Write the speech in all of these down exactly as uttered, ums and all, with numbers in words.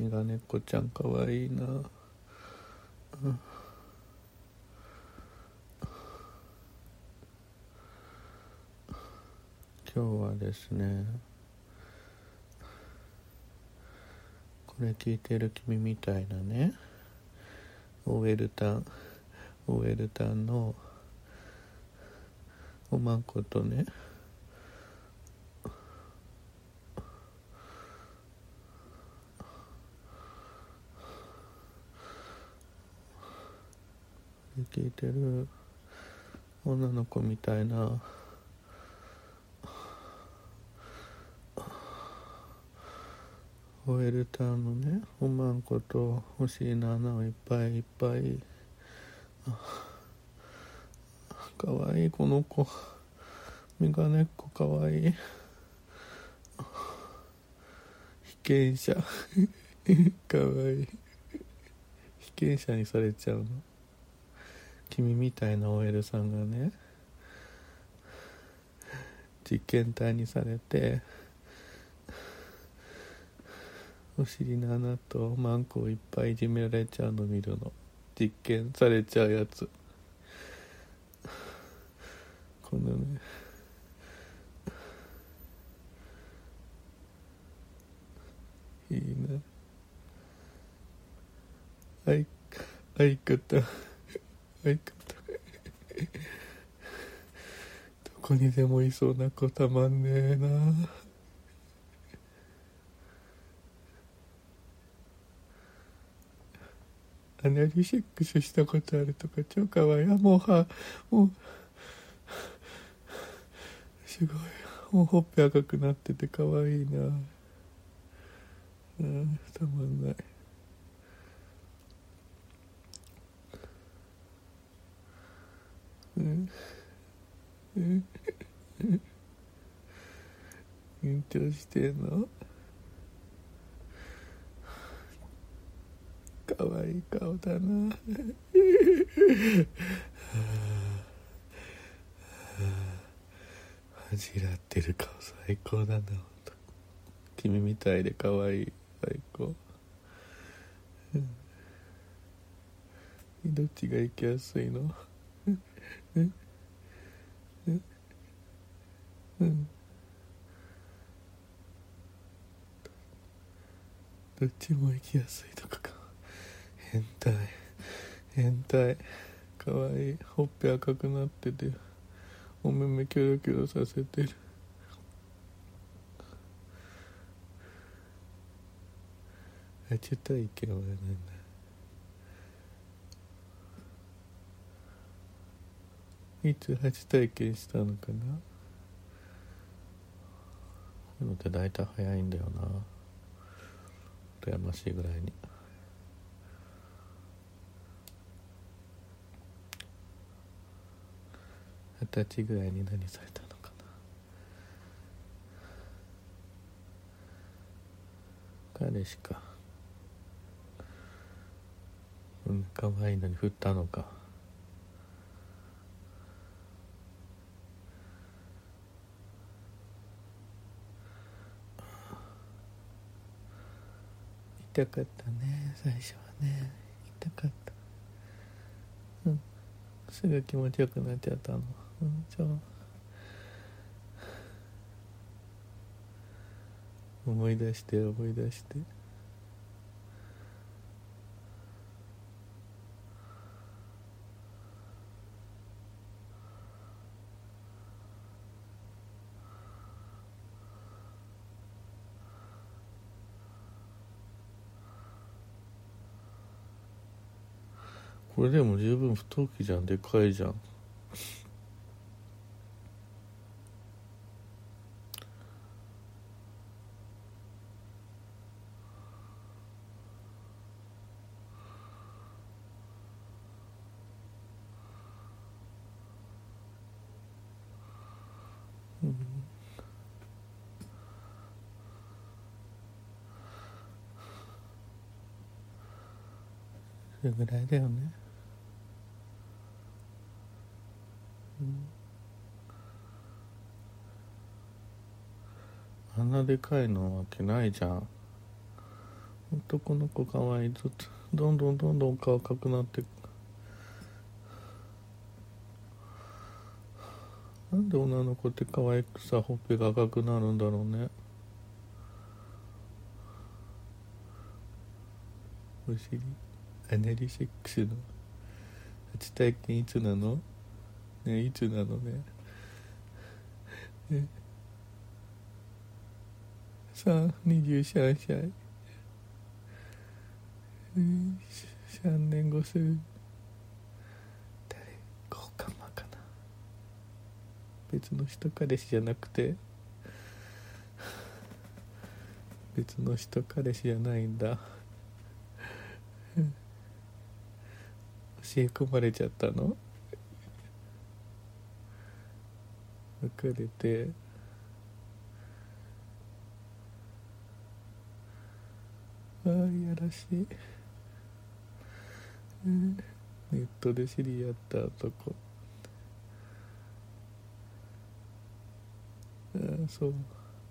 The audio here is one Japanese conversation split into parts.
メガネっ子ちゃんかわいいな、うん、今日はですね、これ聞いてる君みたいなね、オーエルタンオーエルタンのおまんことね、聞いてる女の子みたいなオーエルタンのね、おまんこと欲しいな穴をいっぱいいっぱい、かわいいこの子、メガネっ子かわいい、被験者かわいい、被験者にされちゃうの。君みたいな オーエル さんがね、実験体にされてお尻の穴とマンコをいっぱいいじめられちゃうの見るの。実験されちゃうやつ、このね、いいな、相相方相方どこにでもいそうな子たまんねえな。アナリセックスしたことあるとか超かわいい。あ、もうはもうすごい、もうほっぺ赤くなっててかわいいな、うん、たまんない。うんうん緊張してんの？かわいい顔だな恥じらってる顔最高だな、ほんと。君みたいでかわいい、最高、うん、どっちが行きやすいの？うんうんうんどっちも行きやすいとかか。変態変態、かわいい、ほっぺ赤くなっててお目目キョロキョロさせてる。初体験はなんだ、いつ初体験したのかな。こういうのって大体早いんだよな、羨ましいぐらいに。二十歳ぐらいに何されたのかな。彼氏か、うん、可愛いのに振ったのか。痛かったね、最初はね、痛かった。うん、すぐ気持ちよくなっちゃったの。うん、そう思い出して思い出して。これでも十分太きじゃん、でかいじゃん。うん、それぐらいだよね。うん、あんなでかいのわけないじゃん。 男の子かわいいとどんどんどんどん顔赤くなってく。なんで女の子って可愛くさほっぺが赤くなるんだろうね。お尻アナリセックスの初体験いつなのね、いつなのね。ね、さあにじゅうさんさい、うん、さんねんごする。誰、交換マかな。別の人彼氏じゃなくて、別の人彼氏じゃないんだ。教え込まれちゃったの。別れて、ああやらしい、うん、ネットで知り合った男。ああそう、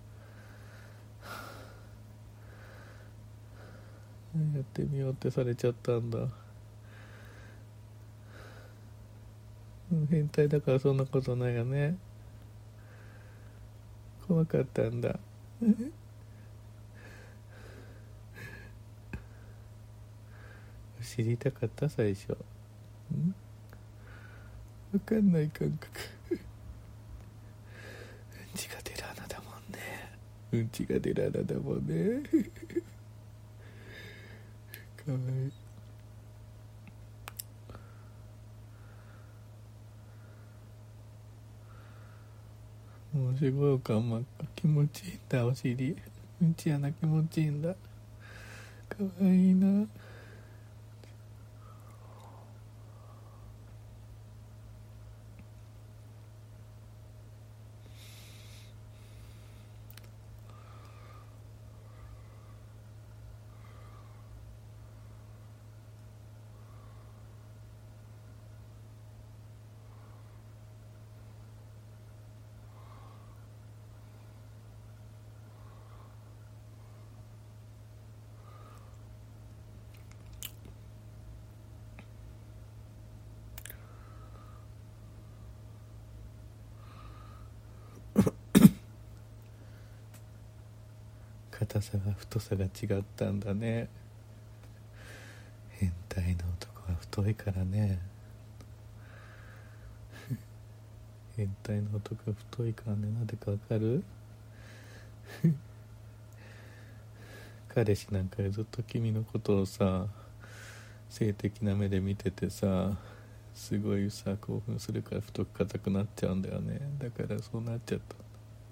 やってみようってされちゃったんだ。うん、変態だからそんなことないよね。怖かったんだ。知りたかった最初。ん分かんない感覚。うんちが出る穴だもんね。うんちが出る穴だもんね。かわいい。もうすごいおかんま気持ちいいんだお尻。うんちやな気持ちいいんだ。かわいいな。硬さが太さが違ったんだね。変態な男は太いからね。変態な男は太いからね。なんでかわかる？彼氏なんかずっと君のことをさ性的な目で見ててさ、すごいさ興奮するから太く硬くなっちゃうんだよね。だからそうなっちゃった。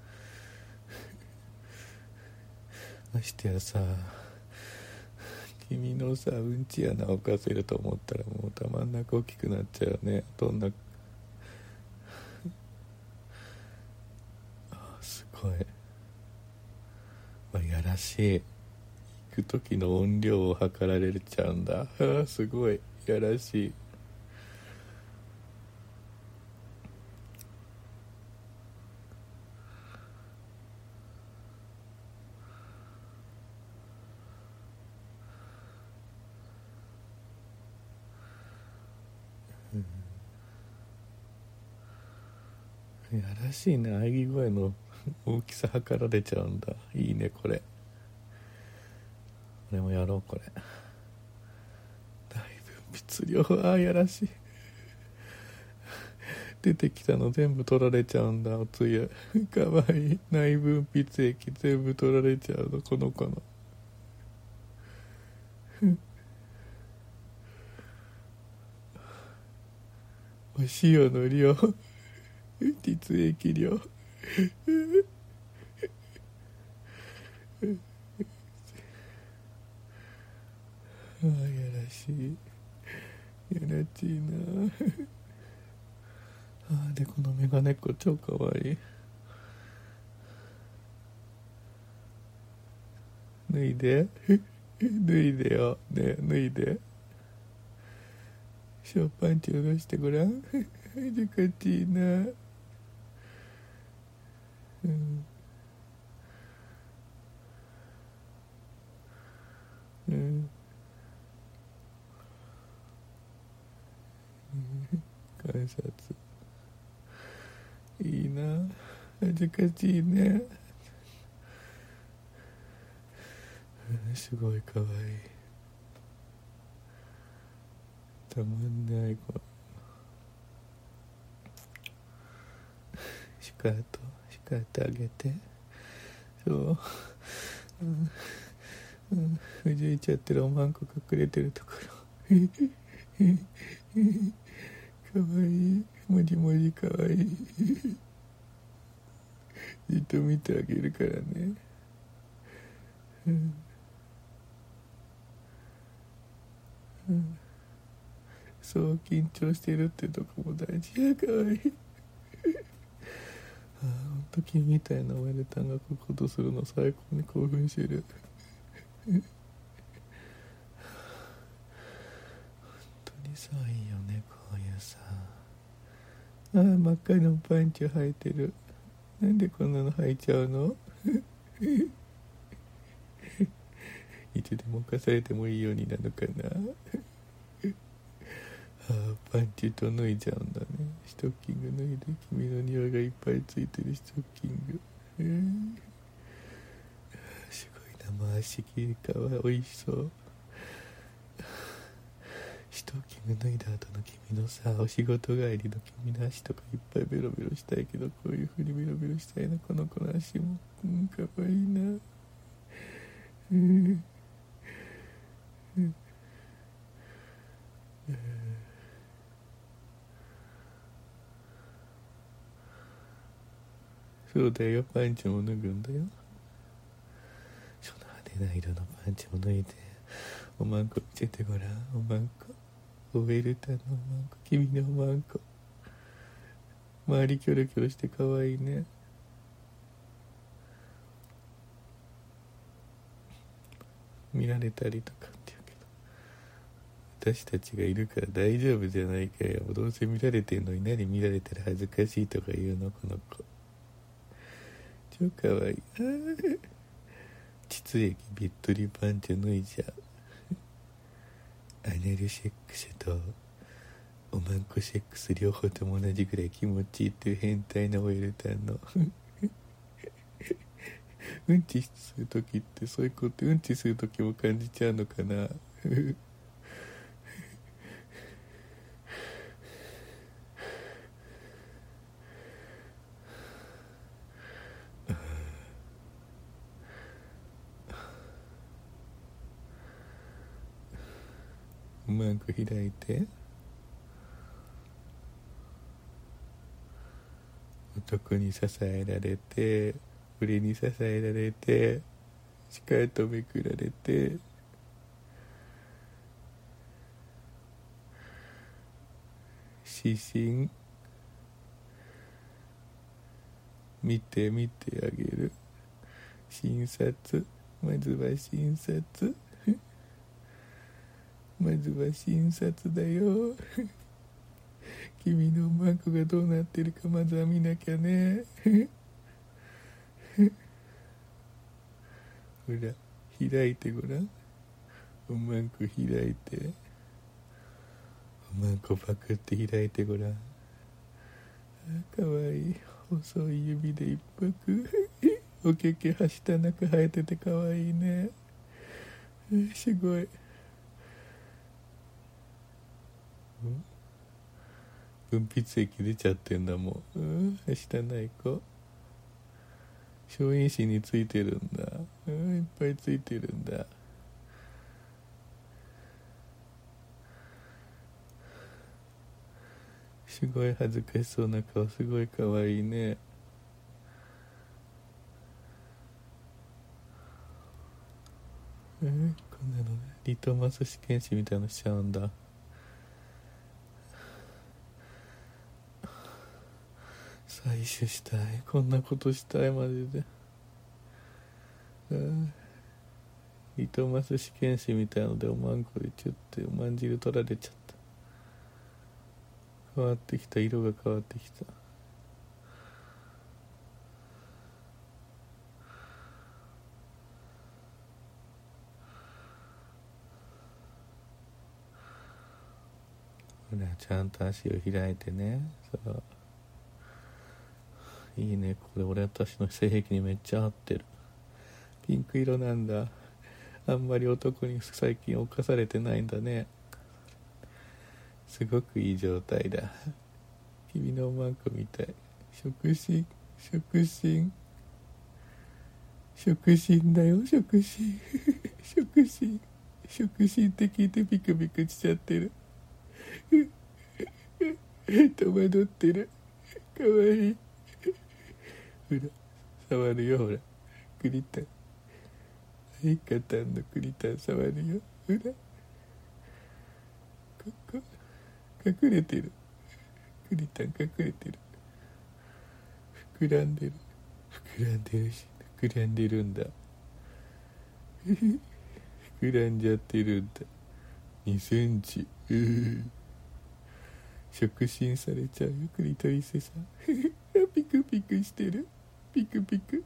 ましてやさ、君のさうんち穴を犯せると思ったらもうたまんなく大きくなっちゃうよね。どんなあすごい、まあ、やらしい。行く時の音量を測られちゃうんだ。あすごいやらしい。やらしいね。喘ぎ声の大きさ測られちゃうんだ。いいねこれ。俺もやろうこれ。内分泌量、ああやらしい。出てきたの全部取られちゃうんだおつゆ。かわいい。内分泌液全部取られちゃうのこの子の。お塩の量、血液量、ああやらしい、やらしいな。あでこのメガネっ子超かわいい。脱いで脱いでよね、脱いで。ショーパンチ下ろしてごらん。恥ずかしいな。うんうん、観察いいな、恥ずかしいね、うん、すごいかわいい、たまんない子、スカートスカートあげて、そう、うん、うん、うじいちゃってるおまんこ隠れてるところかわいい、もじもじかわいいじっと見てあげるからね、うん、うん、そう緊張してるってとこも大事や、かわいいああ、ほんと君みたいなおめでたんがこういうことするの最高に興奮してる本当にさ、いいよね、こういうさ、ああ、真っ赤のパンチ履いてる、なんでこんなの履いちゃうのいつでも犯されてもいいようになるかなああ、パンチと脱いじゃうんだね、ストッキング脱いで、君の匂いがいっぱいついてるストッキング、えー、すごいな、回し切りかわおいしそう、ストッキング脱いだ後の君のさ、お仕事帰りの君の足とかいっぱいベロベロしたいけど、こういう風にベロベロしたいな、この子の足も、うん、かわいいな、うん、うん、そうだよ、パンチも脱ぐんだよ、その派手な色のパンチも脱いで、おまんこ見せてごらん、おまんこ、おべるたのおまんこ、君のおまんこ、周りキョロキョロしてかわいいね、見られたりとかって言うけど、私たちがいるから大丈夫じゃないかよ、どうせ見られてんのに何見られたら恥ずかしいとか言うの、この子超かわいい、あー、膣液びっとりパンチ脱いじゃう、アナルセックスとおまんこセックス両方とも同じぐらい気持ちいいっていう変態なオイルタンのうんちするときってそういう子ってうんちするときも感じちゃうのかなおまんこ開いて、男に支えられて、俺に支えられて、スカートめくられて、指針見て見てあげる、診察、まずは診察まずは診察だよ君のおまんこがどうなってるかまずは見なきゃねほら、開いてごらん、おまんこ開いて、おまんこパクって開いてごらん、あ、かわいい、細い指で一泊おけけはした中生えててかわいいね、すごい、分泌液出ちゃってんだもん、うん、はしたない子、小陰唇についてるんだ、うん、いっぱいついてるんだ、すごい恥ずかしそうな顔、すごいかわいいね、えー、こんなのね、リトマス試験紙みたいなのしちゃうんだ、採取したい、こんなことしたい、マジで、うん、リトマス試験紙みたいのでおまんこでちょっとおまんじる取られちゃった、変わってきた、色が変わってきた、 ほらちゃんと足を開いてね。そういいね。これ俺私の性癖にめっちゃ合ってる。ピンク色なんだ。あんまり男に最近侵されてないんだね。すごくいい状態だ。君のおまんこみたい。触診触診触診だよ。触診触診触診って聞いてピクピクしちゃってる。戸惑ってる。かわいい。ほら触るよ。ほらクリタン、アイカタンのクリタン触るよ。ほらここ隠れてる。クリタン隠れてる。膨らんでる。膨らんでるし膨らんでるんだ。膨らんじゃってるんだ。にセンチ。うー触診されちゃうよクリトリスさん。ピクピクしてる。ピクピク。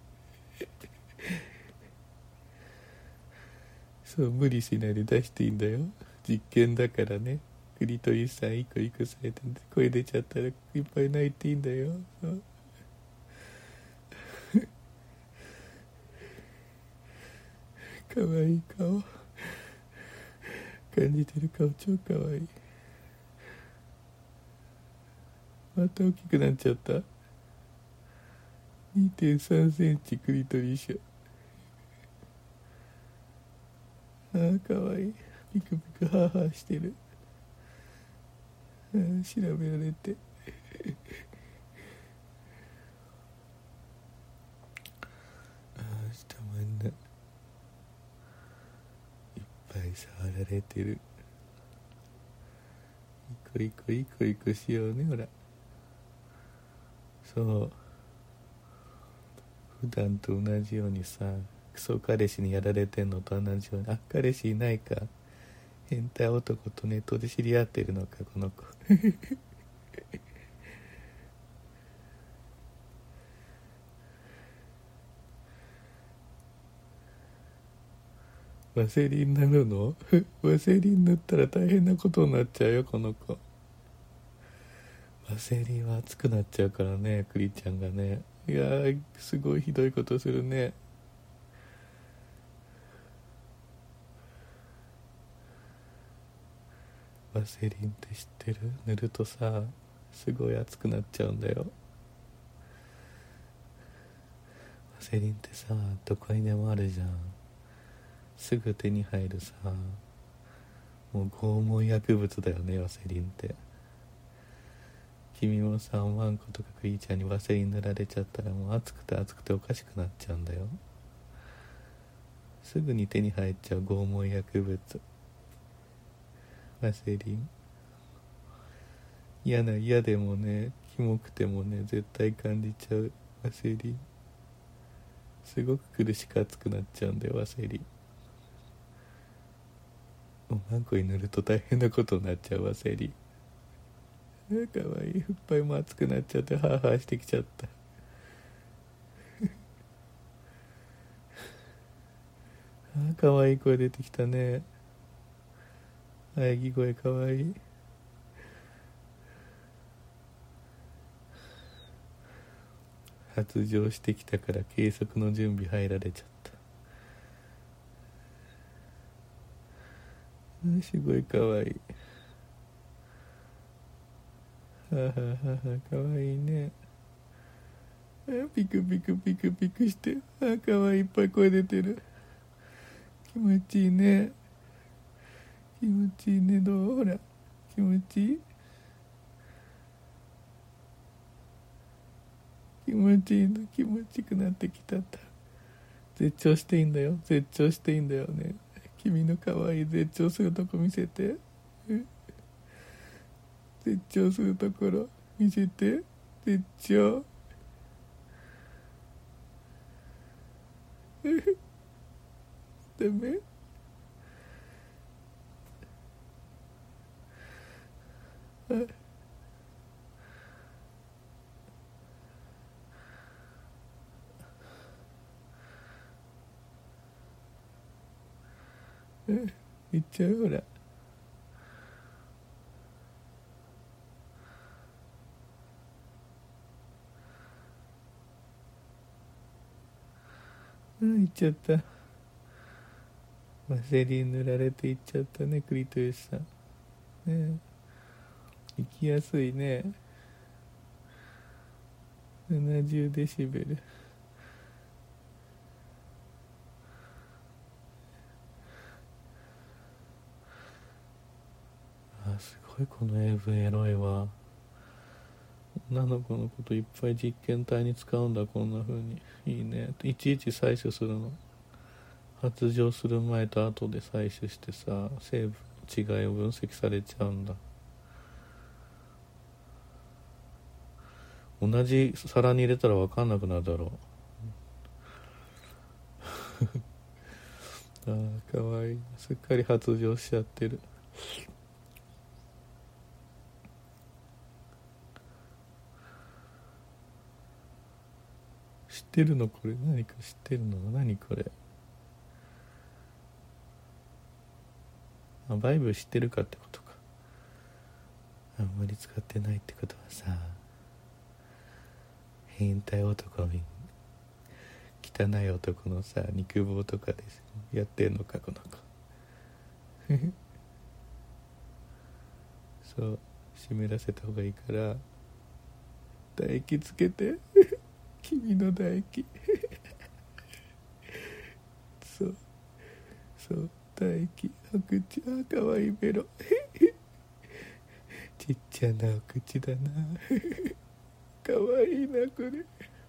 そう無理しないで出していいんだよ。実験だからね。クリトリスさん一個一個されて声出ちゃったらいっぱい泣いていいんだよ。そうかわいい顔感じてる顔超かわいい。また大きくなっちゃった。 にてんさん センチクリトリス。あーかわいい。ピクピクハーハーしてる。あー調べられてあーたまんない。いっぱい触られてる。いこいこいこいこしようね。ほらそう普段と同じようにさ、クソ彼氏にやられてんのと同じように。あ、彼氏いないか。変態男とネットで知り合ってるのかこの子。ワセリン塗るの？ワセリン塗ったら大変なことになっちゃうよこの子。ワセリンは熱くなっちゃうからね、クリちゃんがね。いやーすごいひどいことするね。ワセリンって知ってる？塗るとさすごい熱くなっちゃうんだよ。ワセリンってさどこにでもあるじゃん。すぐ手に入るさ、もう拷問薬物だよねワセリンって。君もさワンコとかクリーチャーにワセリン塗られちゃったらもう熱くて熱くておかしくなっちゃうんだよ。すぐに手に入っちゃう拷問薬物ワセリン。嫌な嫌でもねキモくてもね絶対感じちゃうワセリン。すごく苦しく熱くなっちゃうんだよワセリン。おまんこに塗ると大変なことになっちゃうワセリン。あかわいい。いっぱいも熱くなっちゃってハーハーしてきちゃった。あかわいい声出てきたね。喘ぎ声かわいい。発情してきたから計測の準備入られちゃった。すごいかわいい。ははははかわいいね。あピクピクピクピクして、あかわいい。いっぱい声出てる。気持ちいいね。気持ちいいね。どう？ほら気持ちいい。気持ちいいの。気持ちよくなってきたんだ。絶頂していいんだよ。絶頂していいんだよね。君の可愛い絶頂するとこ見せて。絶頂するところ見せて。絶頂。ダメ？あ言っちゃう。ほらあいっちゃった。ワセリン塗られていっちゃったね、クリトリスさんね。行きやすいね。ななじゅうデシベル。あ、すごいこの英文エロいわ。女の子のこといっぱい実験体に使うんだ、こんな風に。いいね。いちいち採取するの。発情する前と後で採取してさ、成分の違いを分析されちゃうんだ。同じ皿に入れたら分かんなくなるだろう。ああ、かわいい。すっかり発情しちゃってる。知ってるのこれ？何か知ってるの？何これ？あ、バイブ知ってるかってことか。あんまり使ってないってことはさ、変態男に汚い男のさ、肉棒とかでやってんのか、この子。そう、湿らせた方がいいから唾液つけて。君の唾液。そうそう唾液。お口、あ、かわいいベロ。ちっちゃなお口だな。かわいいなこれ。か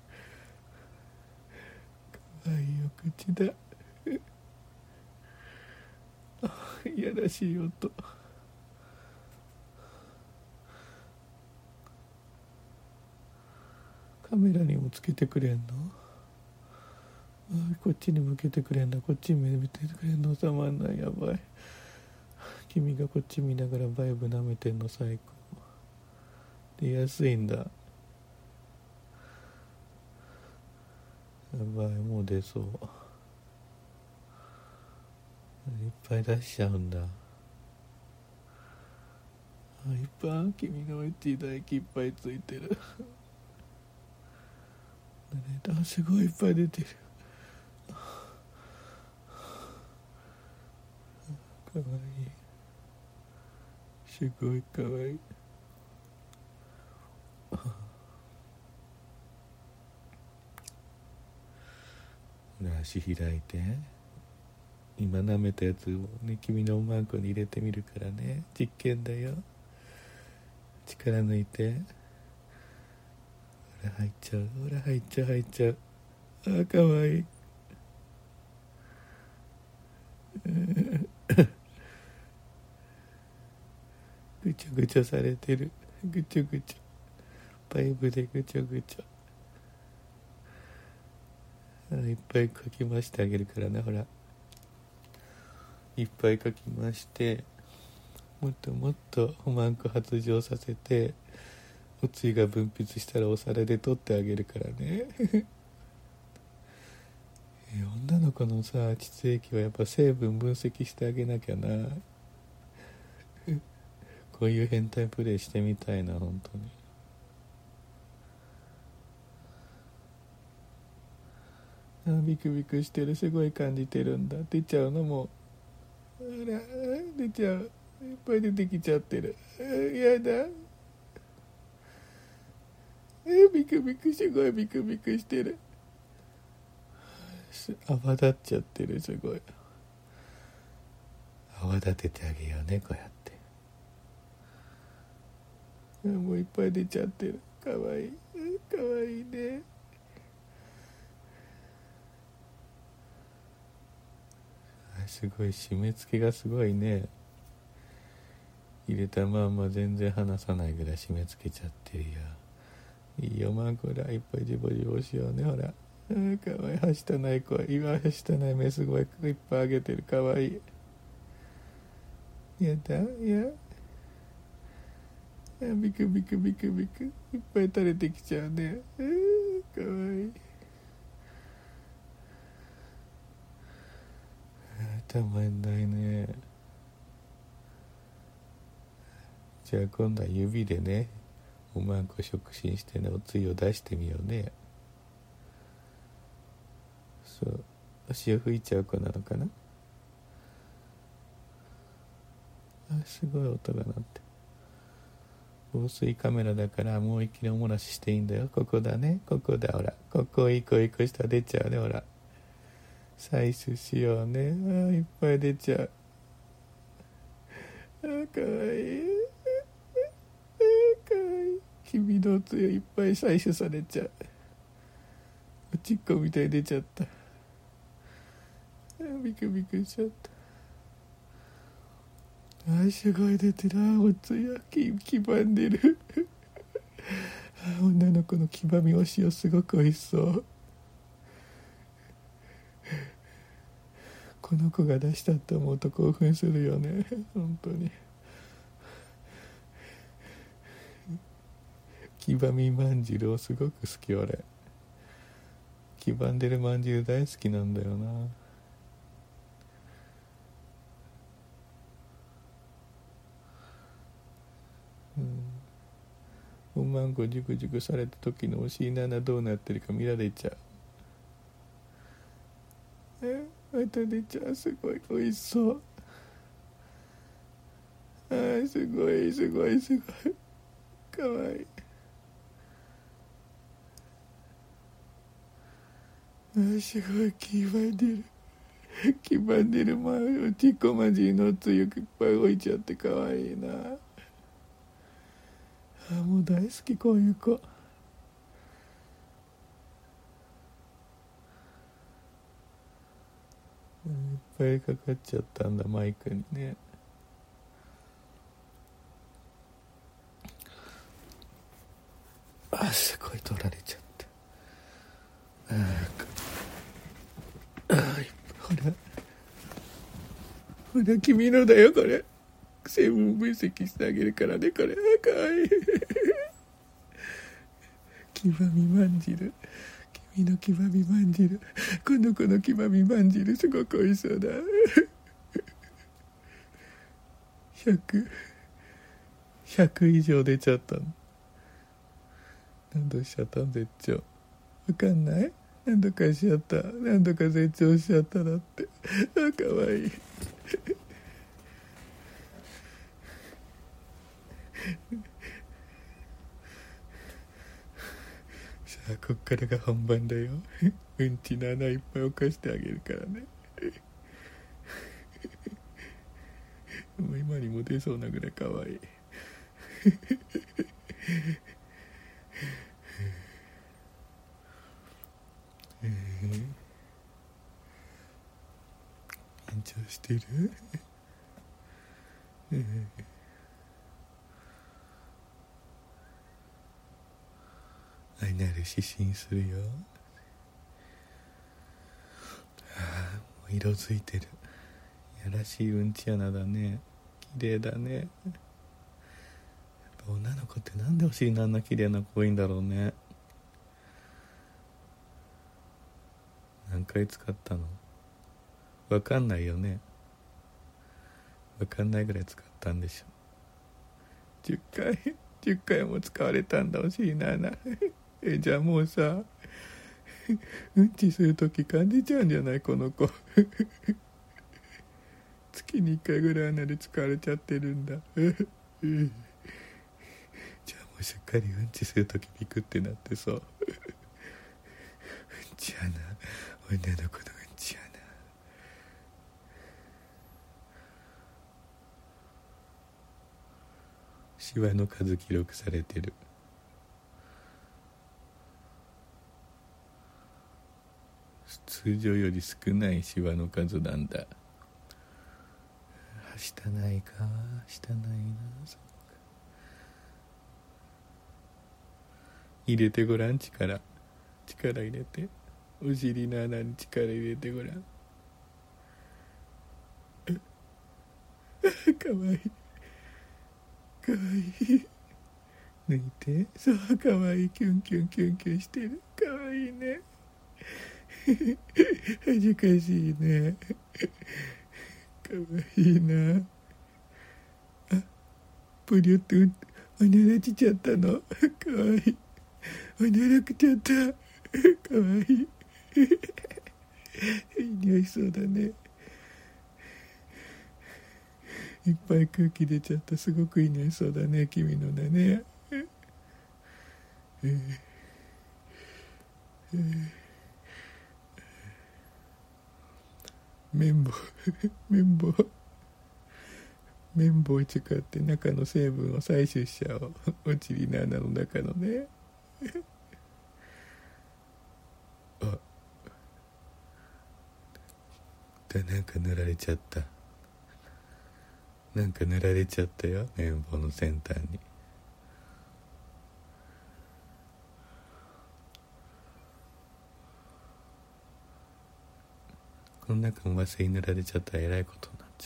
わいいお口だ。いやらしい音。カメラにもつけてくれんの？あ、こっちに向けてくれんだ。こっちに向けてくれんの。たまんない。やばい。君がこっち見ながらバイブ舐めてんの最高。出やすいんだ。やばい、もう出そう。いっぱい出しちゃうんだ。あ、いっぱい。君のうち唾液いっぱいついてる。あ、すごいいっぱい出てる。かわいい。すごいかわいい。足開いて。今舐めたやつをね、君のおまんこに入れてみるからね。実験だよ。力抜いて。ほら入っちゃう。ほら入っちゃう入っちゃう。あ、かわいい。ぐちょぐちょされてる。ぐちょぐちょ。パイプでぐちょぐちょ。あ、いっぱいかき回してあげるからな。ほらいっぱいかき回して、もっともっとおまんこ発情させて、おつゆが分泌したらお皿で取ってあげるからね。女の子のさ、膣液はやっぱ成分分析してあげなきゃな。こういう変態プレイしてみたいな、本当に。あ、ビクビクしてる。すごい感じてるんだ。出ちゃうのも。あら、出ちゃう。いっぱい出てきちゃってる。あ、やだ。え、ビクビク、すごいビクビクしてる。泡立っちゃってる。すごい泡立ててあげようね、こうやって。あ、もういっぱい出ちゃってる。かわいい。かわいいね。あ、すごい締め付けがすごいね。入れたまんま全然離さないぐらい締め付けちゃってるよ。いいよ、まあこれいっぱいジボジボしようね。ほら、あ、かわいい。はしたない子、今はしたない目すごいいっぱいあげてる。かわいい。やだ、いや、あ、ビクビクビクビク、いっぱい垂れてきちゃうね。あ、かわいい。あ、たまんないね。じゃあ今度は指でね、おまんこ触診してね、おつゆを出してみようね。そう、 潮吹いちゃう子なのかな。あ、すごい音が鳴って、防水カメラだからもう一気におもらししていいんだよ。ここだね、ここだ、ほら、ここ一個一個下出ちゃうね、ほら、採取しようね。あ、いっぱい出ちゃう。あ、かわいい、あ、かわいい。君のおつゆいっぱい採取されちゃう。おちっこみたいに出ちゃった。あ、ビクビクしちゃった。あ、すごい出てる。あ、おつゆき黄ばんでる。あ、女の子の黄ばみお塩すごくおいしそう。この子が出したと思うと興奮するよね、本当に。黄ばみまんじるをすごく好き。俺黄ばんでるまんじゅう大好きなんだよな。うん、おまんこジュクジュクされた時のお尻の穴どうなってるか見られちゃう。え、また出ちゃう。すごいおいしそう。あー、すごいすごいすごいかわいい。あー、すごい黄ばんでる。黄ばんでるまおちっこまじのつゆいっぱい置いちゃってかわいいな。あ、もう大好きこういう子。いっぱいかかっちゃったんだマイクにね。あ、すごい取られちゃった。ああ、ほらほら、君のだよこれ。成分分析してあげるからね、これ。あ、かわいい。黄ばみまんじる、君の黄ばみまんじる、この子の黄ばみまんじるすごくおいしそうだ。ひゃく ひゃく以上出ちゃったの。何度しちゃったの絶頂。わかんない。何度かしちゃった。何度か絶頂しちゃっただって。あ、かわいい。さあ、こっからが本番だよ。うんちの穴いっぱい犯してあげるからね。もう今にも出そうなぐらいかわいい。えー、緊張してる？えー、アイナル失神するよ。ああ、もう色づいてる。やらしいうんち穴だね。綺麗だね。やっぱ女の子ってなんでお尻のあんな綺麗な子多いんだろうね。何回使ったの？わかんないよね。わかんないぐらい使ったんでしょ。じゅっかいじゅっかいも使われたんだ、お尻の穴。え、じゃあもうさ、うんちするとき感じちゃうんじゃないこの子。月にいっかいぐらい穴で使われちゃってるんだ。じゃあもうしっかりうんちするときビクってなってそう。うんち穴、女の子のうんち穴。シワの数記録されてる。通常より少ないシワの数なんだ。下ないか、下ないな。そっか、入れてごらん、力力入れて、お尻の穴に力入れてごらん。かわいいかわいい。抜いて、そう、かわいい。キュンキュンキュンキュンしてる。かわいいね。恥ずかしいね。かわいいな。あ、ぷりゅっておならちちゃったの。かわいい。おならくちゃった。かわいい。 いい匂いそうだね。いっぱい空気出ちゃった。すごくいい匂いそうだね、君のだね。えーえー、綿棒綿棒綿棒を使って中の成分を採取しちゃおう。おちりの穴の中のね。あ、だ、なんか塗られちゃった。なんか塗られちゃったよ、綿棒の先端に。この中もワセリン塗られちゃったらえらいことになっちゃ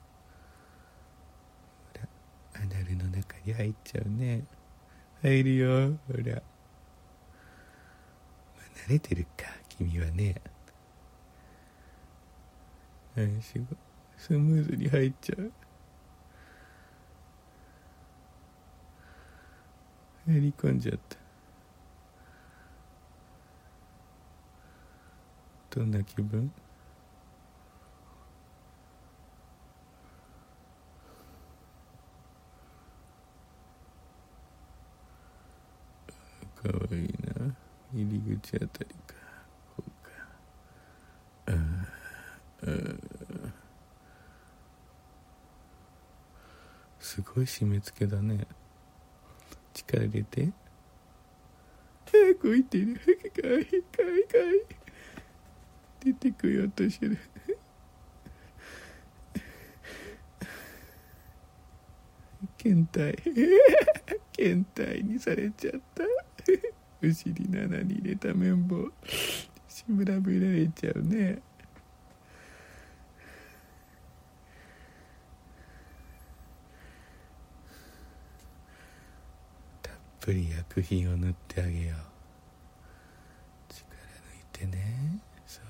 うよ。ほら、アナルの中に入っちゃうね。入るよ、ほら。まあ、慣れてるか、君はね。はい、すごいスムーズに入っちゃう。入り込んじゃった。どんな気分？かわいいな。入り口あたりか。こうか。ああ、すごい締め付けだね。力入れて。早く置いてる。かわいい、かわいい、かわいい。出てこようとしてる。検体検体にされちゃった。お尻の穴に入れた綿棒しぶらぶられちゃうね。たっぷり薬品を塗ってあげよう。力抜いてね。そう、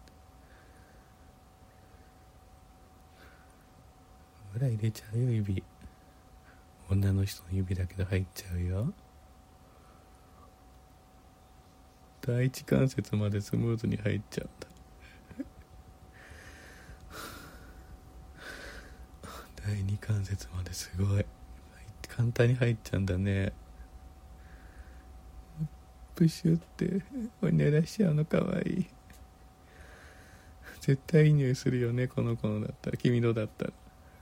ほら入れちゃうよ、指。女の人の指だけど入っちゃうよ。第一関節までスムーズに入っちゃうんだ。第二関節まですごい簡単に入っちゃうんだね。プシュっておねらしちゃうのかわいい。絶対いい匂いするよね、この子のだったら。君のだったら。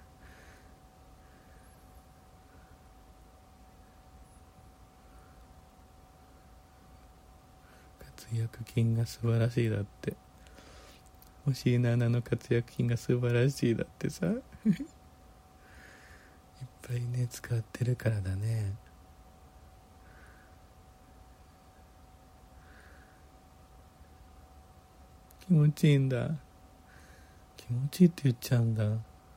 活躍筋が素晴らしいだって。お尻の穴の活躍筋が素晴らしいだってさ。いっぱいね使ってるからだね。気持ちいいんだ。気持ちいいって言っちゃうんだ。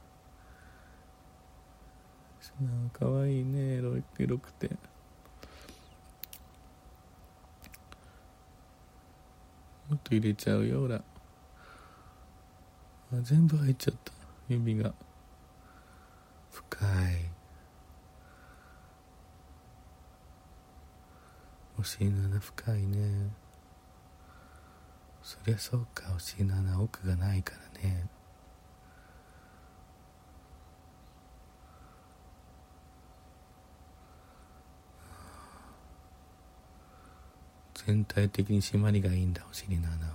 なんかわいいね、エロい、エロくて。もっと入れちゃうよ、ほら。あ、全部入っちゃった、指が。深い。お尻の穴深いね。そりゃそうか、お尻の穴奥がないからね。全体的に締まりがいいんだ、お尻の穴は。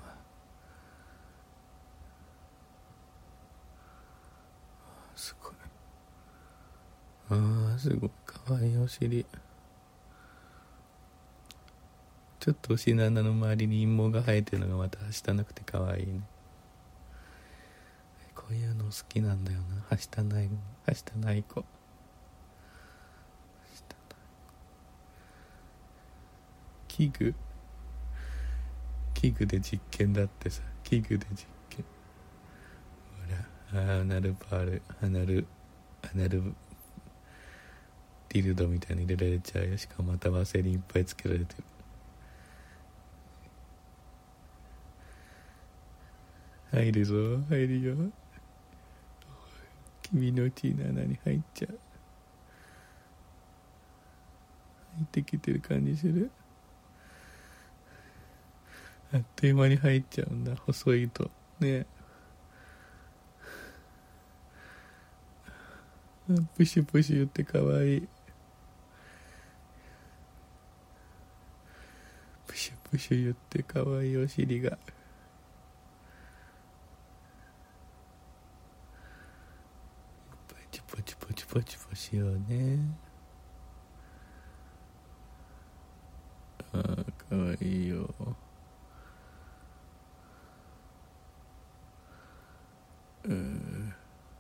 すごい。ああ、すごいかわいいお尻。ちょっとお尻の穴の周りに陰毛が生えてるのがまたはしたなくてかわいいね。こういうの好きなんだよな。はしたない、はしたない子。はしたない器具器具で実験だってさ。器具で実験。ほら、アナルパール、アナルアナルディルドみたいに入れられちゃうよ。しかもまたワセリンいっぱいつけられてる。入るぞ、入るよ。君の血の穴に入っちゃう。入ってきてる感じする。 あっという間に入っちゃうんだ、細いとね。プシュプシュ言ってかわいい。プシュプシュ言ってかわいいお尻が。ポチポチポチポチポチよね。あーかわいいよ。うん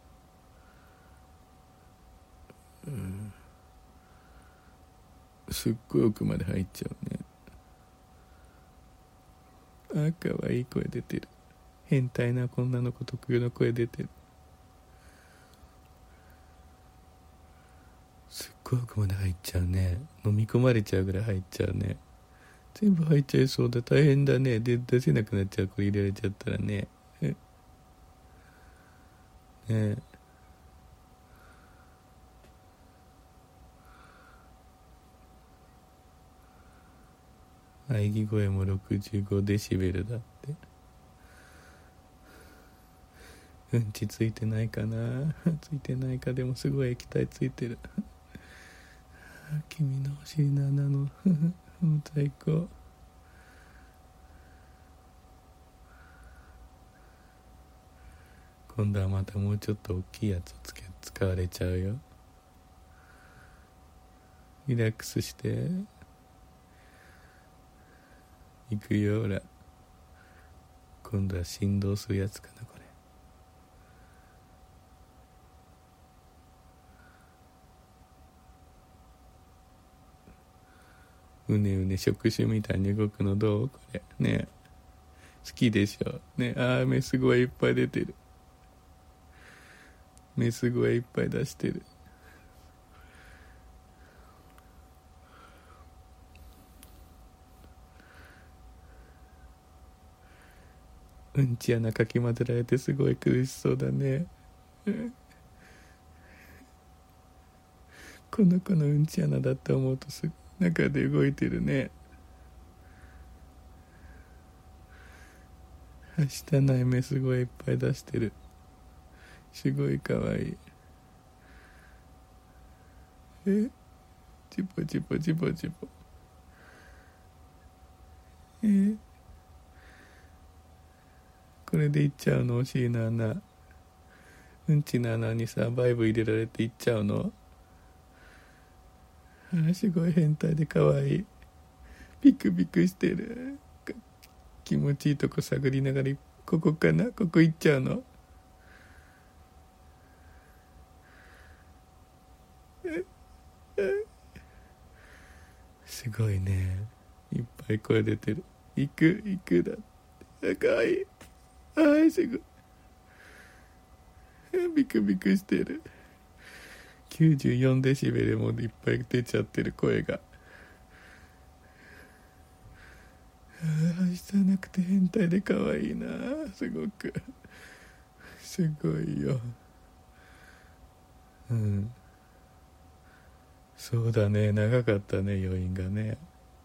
うんすっごい奥まで入っちゃうね。あ、かわいい声出てる。変態な女の子特有の声出てる。すっごい奥まで入っちゃうね。飲み込まれちゃうぐらい入っちゃうね。全部入っちゃいそうだ。大変だね。で出せなくなっちゃう。これ入れられちゃったらね。えねえ。喘ぎ声もろくじゅうごデシベルだって。うんちついてないかな。ついてないか。でもすごい液体ついてる。君のお尻の穴のもう最高。今度はまたもうちょっと大きいやつをつけ使われちゃうよ。リラックスして。いくよ。ほら、今度は振動するやつかな、これ。うねうね触手みたいに動くのどう？これね。好きでしょね。あー、目すごいいっぱい出てる。目すごいいっぱい出してる。うんち穴かき混ぜられてすごい苦しそうだね。この子のうんち穴だって思うとすぐ中で動いてるね。はしたない目すごいいっぱい出してる。すごいかわいい。えチポチポチポチポ。えこれでいっちゃうの？お尻の穴。うんちの穴にさバイブ入れられていっちゃうの？あ、すごい変態でかわいい。ピクピクしてる。気持ちいいとこ探りながら、ここかな、ここ行っちゃうの？すごいね。いっぱい声出てる。行く行くだって。あ、かわいい。はい、すごい。ビクビクしてる。きゅうじゅうよんデシベルもいっぱい出ちゃってる声が。ああ、したなくて変態で可愛いな。すごくすごいよ。うん、そうだね。長かったね、余韻がね。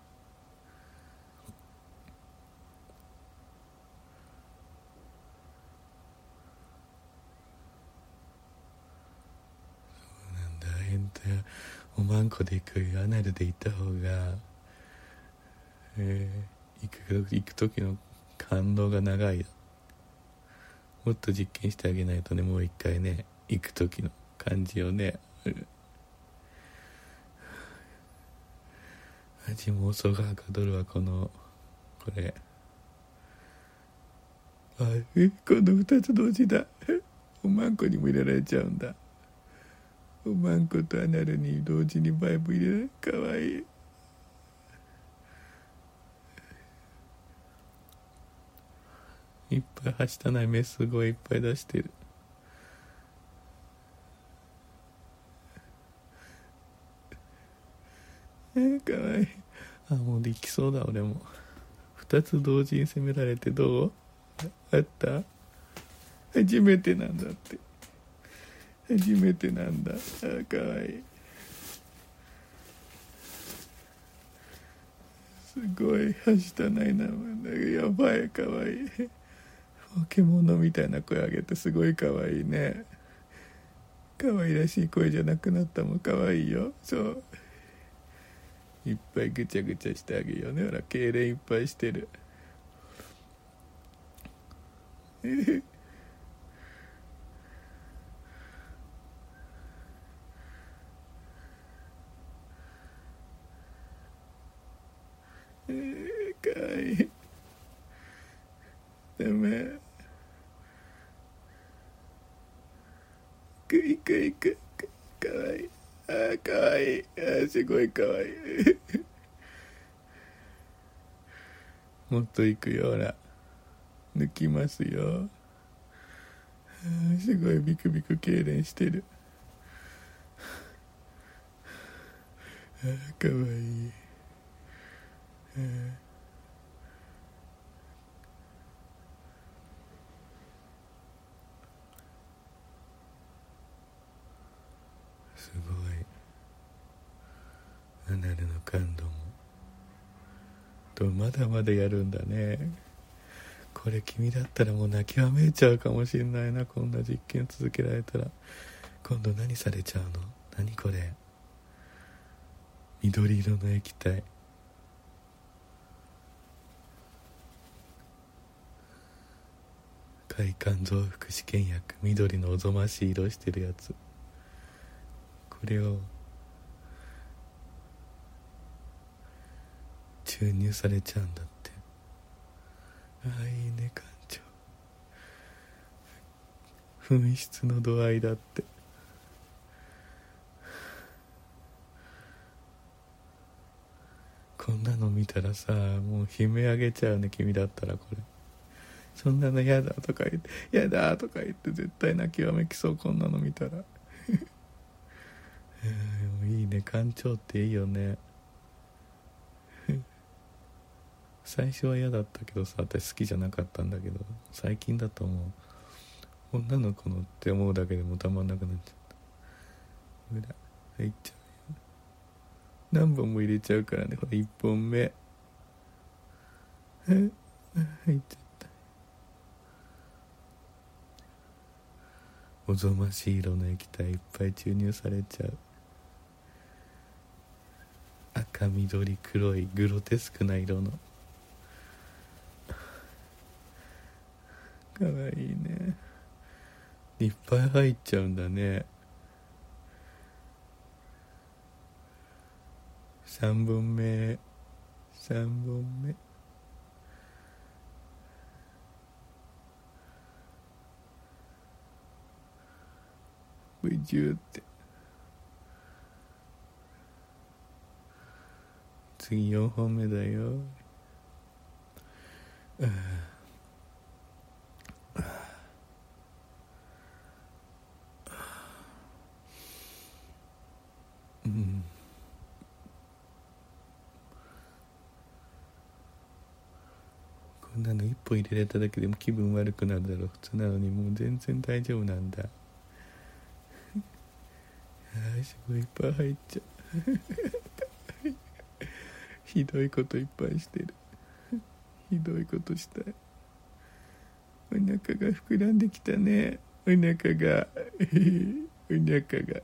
なんだ変態。おまんこで行くよりアナルで行った方が、えー、行く行く時の感動が長いよ。もっと実験してあげないとね。もう一回ね、行く時の感じをね。味も遅がはかどるわ、このこれ。あえ今度二つ同時だ。おまんこにも入れられちゃうんだ。おまんことアナルに同時にバイブ入れられる。かわいい。いっぱいはしたない目すごいいっぱい出してる。えー、かわいい。あ、もうできそうだ。俺も二つ同時に攻められてどう？あった？初めてなんだって。初めてなんだ。あ、かわいい。すごいはしたないな、やばい、かわいい。ポケモノみたいな声上げてすごいかわいいね。かわいらしい声じゃなくなったもん、かわいいよ。そういっぱいぐちゃぐちゃしてあげようね。ほら痙攣いっぱいしてる。えー、かわいい。ダメ。くいくいくかわいい。あーかわいい。あーすごいかわいい。もっといくよ。ほら抜きますよ。あーすごいビクビク痙攣してる。あーかわいい。あーすごい。アナルの感度もとまだまだやるんだね。これ君だったらもう泣きわめいちゃうかもしれないな。こんな実験続けられたら。今度何されちゃうの？何これ？緑色の液体。快感増幅試験薬。緑のおぞましい色してるやつ。これを注入されちゃうんだって。ああいいね館長。紛失の度合いだって。こんなの見たらさ、もう悲鳴あげちゃうね。君だったらこれ。そんなのやだとか言って、やだとか言って絶対泣きわめきそう。こんなの見たら。えー、いいね館長っていいよね。最初は嫌だったけどさ、私好きじゃなかったんだけど、最近だともう女の子のって思うだけでもたまんなくなっちゃった。ほら入っちゃうよ。何本も入れちゃうからね。ほらいっぽんめ入っちゃった。おぞましい色の液体いっぱい注入されちゃう。赤緑黒いグロテスクな色の。かわいいね。いっぱい入っちゃうんだね。さんぼんめさんぼんめブジューって。次よんほんめだよ。ああうん、こんなの一本入れられただけでも気分悪くなるだろう。普通なのにもう全然大丈夫なんだ。あすごいいっぱい入っちゃう。ひどいこといっぱいしてる。ひどいことしたい。お腹が膨らんできたね。お腹がお腹が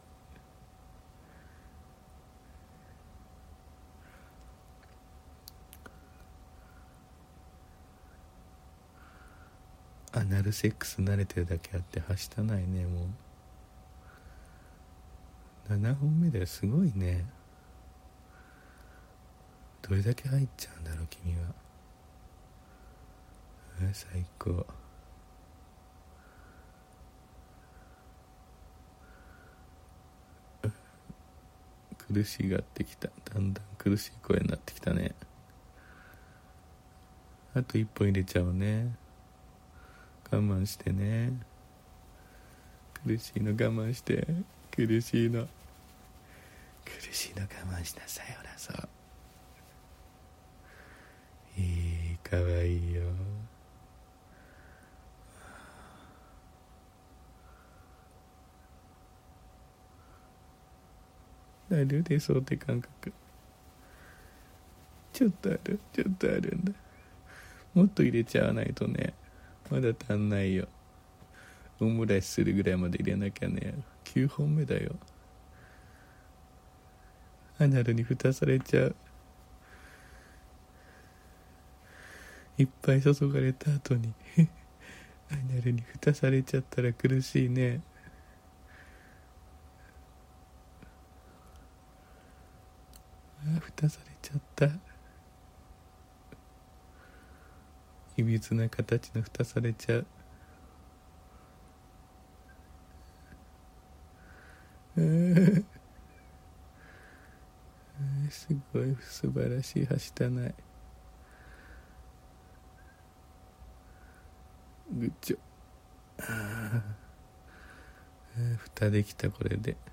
アナルセックス慣れてるだけあってはしたないね。もうななほんめだよ。すごいね。どれだけ入っちゃうんだろう君は。あ最高。苦しがってきた。だんだん苦しい声になってきたね。あと一本入れちゃおうね。我慢してね。苦しいの我慢して。苦しいの苦しいの我慢しなさい。ほらそういいかわいいよ。なるでそうって感覚。 ちょっとあるちょっとあるんだ。もっと入れちゃわないとね。まだ足んないよ。オムライスするぐらいまで入れなきゃね。きゅうほんめだよ。アナルに蓋されちゃう。いっぱい注がれた後にアナルに蓋されちゃったら苦しいね。あ、蓋されちゃった。いびつな形の蓋されちゃう。すごい素晴らしいはしたない。グッジョ。ああ、蓋できた。これで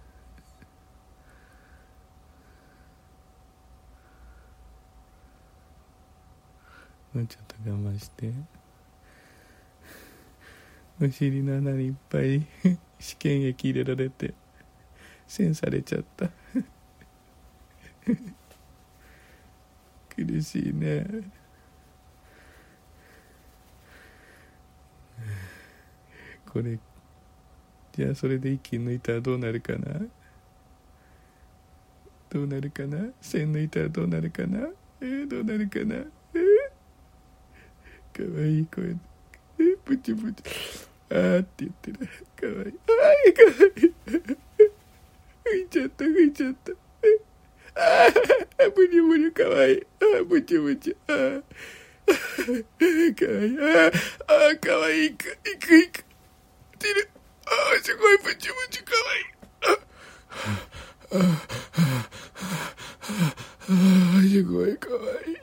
もうちょっと我慢して。お尻の穴にいっぱい試験液入れられて栓されちゃった苦しいね。これじゃあそれで息抜いたらどうなるかな。どうなるかな。栓抜いたらどうなるかな。えー、どうなるかな。えー、かわいい声。えー、プチプチあーって言ってる。かわいい。あー、かわいい。吹いちゃった吹いちゃった。ああ、ブリブリかわいい。ああ、ブチブチ。ああ、かわいい。ああ、かわいい。いくいくいく。てる。ああ、すごいブチブチかわいい。ああ、ああ、すごいかわいい。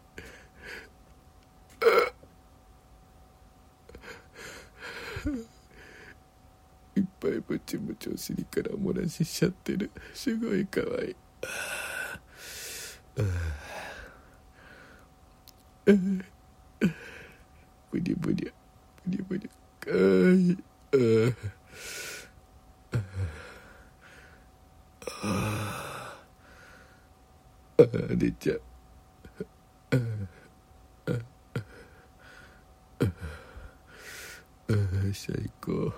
いっぱいブチブチお尻から漏らしちゃってる。すごいかわいい。ブリブリブリブリかわいい。ああ、出ちゃう。ああ、ああ、最高。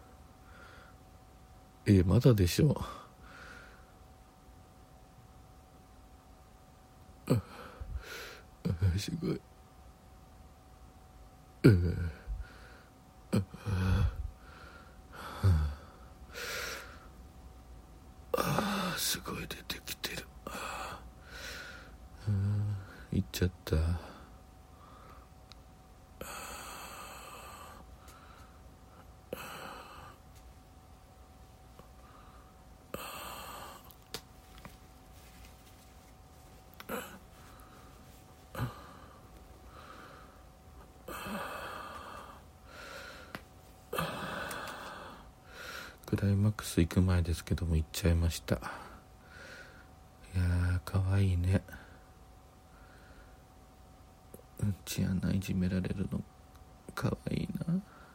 え、まだでしょ。ああ、すごい。ああ、ああ、すごい出てきてる。ああ、行っちゃった。クライマックス行く前ですけども行っちゃいました。いやー、かわいいね。うんちやないじめられるのかわいいな。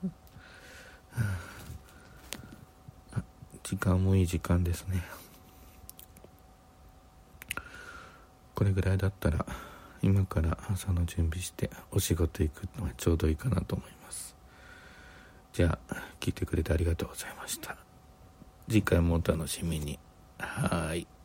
あ、時間もいい時間ですね。これぐらいだったら今から朝の準備してお仕事行くのはちょうどいいかなと思います。じゃあ聞いてくれてありがとうございました。次回もお楽しみに。はーい。